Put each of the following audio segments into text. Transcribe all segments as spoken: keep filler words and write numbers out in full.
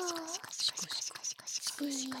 シコシコシコシコシコシコ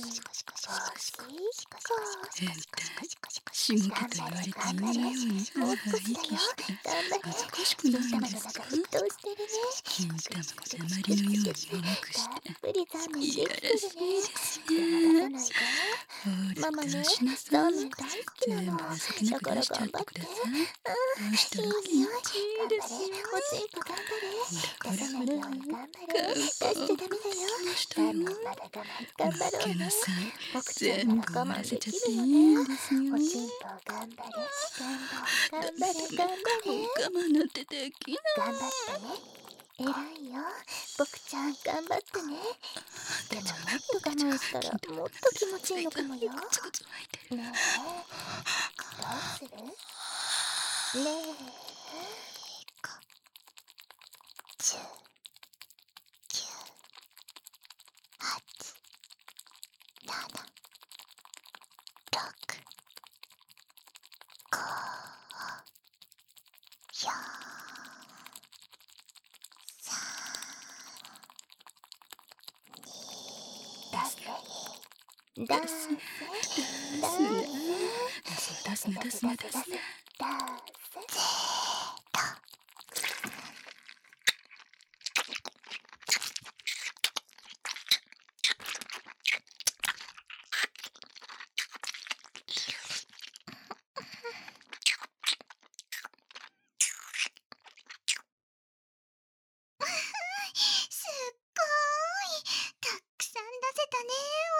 シコシコシコシコシコシコシコしごけと言われて犬のようにハーハー息して恥ずかしくないんですか？金玉が鉛のように重くしていやらしいですね。ほら出しなさい。全部情けなく出しちゃってください。どうしたら気持ちいいですよ。ほらほらほら頑張出しちゃダメだよ。負けなさい。全部終わらせちゃっていいんですよ。 おしんぽ頑張れ頑張れ頑張れもう我慢なんてできない。 頑張って偉いよ僕ちゃん頑張ってねでももっと我慢したらもっと気持ちいいのかもよねえどうするねえじゅうきゅうはちななろくごよんさんに出せ出せ出すね出すね出すね出すね出すね。 すっごーいたくさん出せたね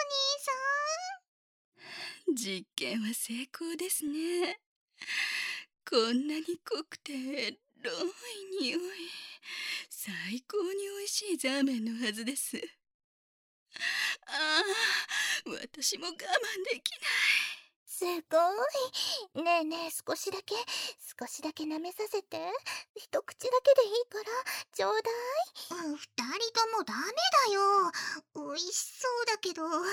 お兄さん。 実験は成功ですね。こんなに濃くてエロい匂い。最高に美味しいザーメンのはずです。ああ、私も我慢できない。 すごい。ねえねえ少しだけ少しだけ舐めさせて。一口だけでいいからちょうだい。うん、二人ともダメだよ。美味しそうだけどこれは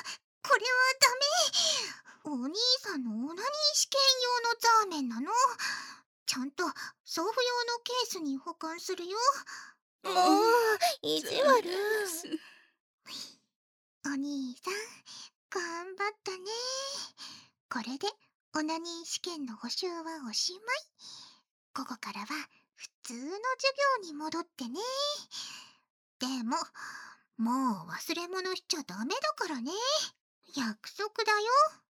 ダメ。お兄さんのオナニー試験用のザーメンなの。ちゃんと送付用のケースに保管するよ。もう意地悪。お兄さん頑張ったね。これでオナニー試験の補習はおしまい。午後からは普通の授業に戻ってね。でももう忘れ物しちゃダメだからね。約束だよ。